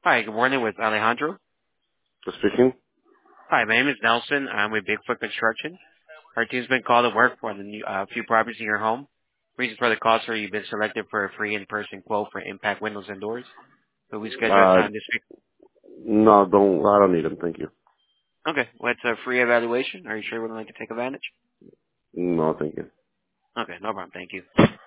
Hi, good morning with Alejandro. Speaking. Hi, my name is Nelson. I'm with Bigfoot Construction. Our team's been called to work for the few properties in your home. Reason for the call, sir, you've been selected for a free in-person quote for impact windows and doors. So we schedule a Uh, time this week. no, I don't need them. Thank you. Okay, well, it's a free evaluation. Are you sure you would like to take advantage? No, thank you. Okay, no problem. Thank you.